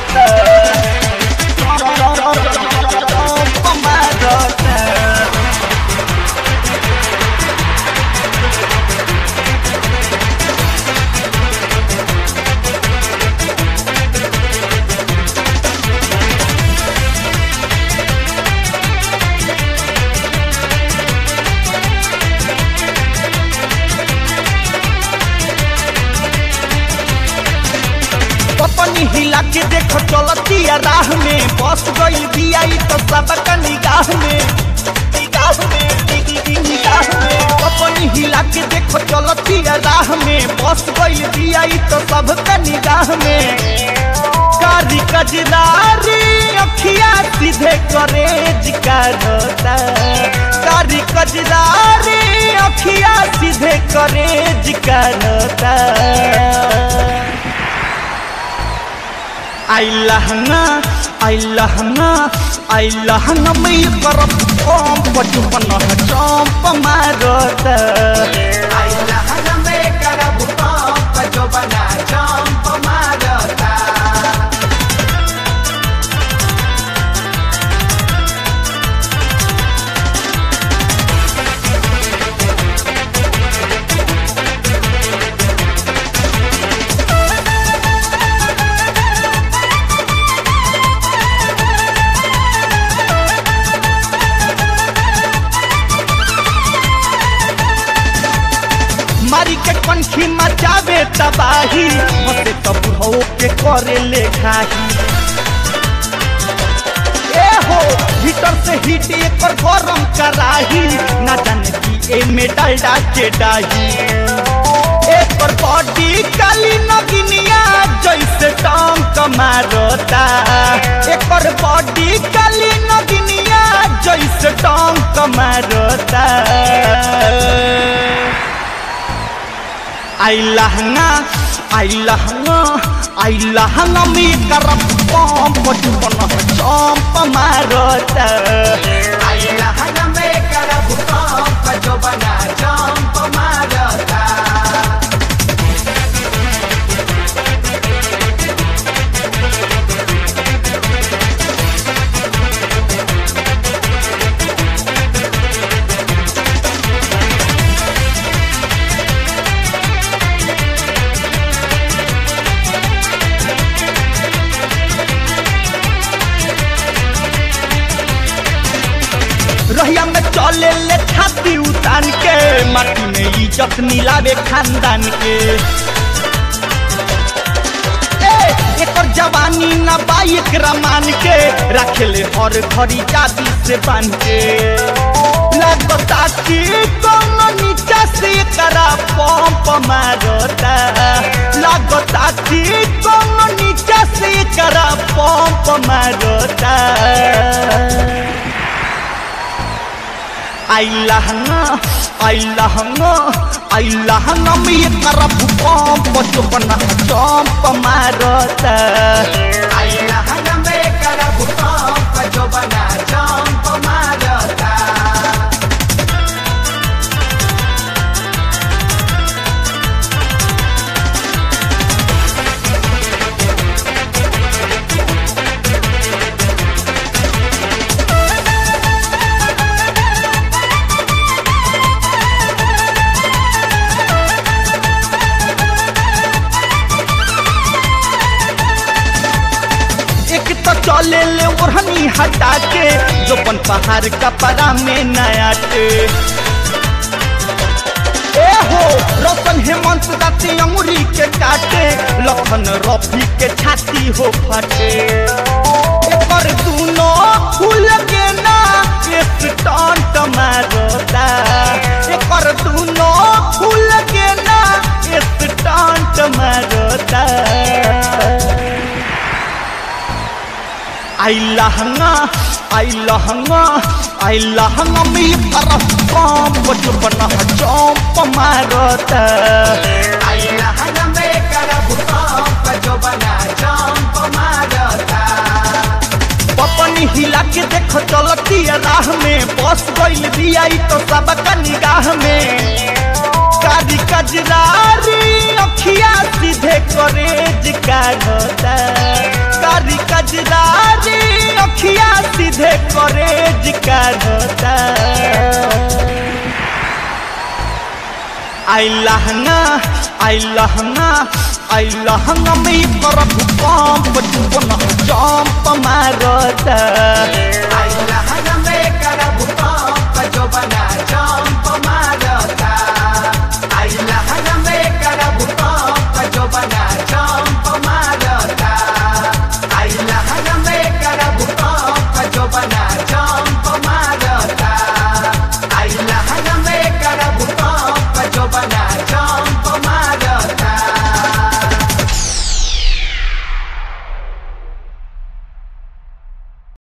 पपनी हिला के देखो चलतिया राह में बस गई बिया तो सबका निगाह में पपनी हिला के देखो चलतिया राह में बस गई बिया तो सबका निगाह में कारी कजरारी अखिया सीधे करे जिकारता कारी कजरारी अखिया सीधे करे जिकारता आई लहंगा में करब बचपन चंप मारत आई लहंगा में करब बचपन चंप मारत मारी के पंखी मचावे तबाही मते तब हो के करे ले खाही ए हो भीतर से हीट एकर गरम कराही ना जाने की ए में डालडा के डाही एकर बॉडी काली नगिनिया जैसे टांग मारता एकर बॉडी काली नगिनिया जैसे टांग मारता आई लहंगा में करब बचपन चंप मारता आई लहंगा में करब बचपन चंप मारता रहिया में चले ले छाती उतान के माटी में इज्जत मिलावे खानदान के एकर जवानी ना बाइक रमान के रखेले हर घड़ी जाति से बांध के लगता कि कौन नीचा से करा पंप मारता लगता कि कौन नीचा से करा पंप मारता आई लहंगा में करब बचपन चंप मारता आई लहंगा में करब बचपन चंप मारता चले ले ओढ़नी हटा के जोपन पहाड़ कपड़ा में नया टे ए हो रोशन हेमंत दाती अंगुरी के काटे लखन रफी के छाती हो फटे एकर दूनो फूल के ना एक टंट मारता एकर दूनो फूल के ना एक टंट मारता आई लहंगा में करब बचपन चंप मारता आई लहंगा में करब बचपन चंप मारता पपनी हिला के देखो चलती राह में बस गइल बिया तो सबका निगाह में कारी कजरारी अखिया सीधे करे जिकारता कारी कजरारी अखिया सीधे करेज करता आई लहंगा में कर भूकंप जंप मारता आई लहंगा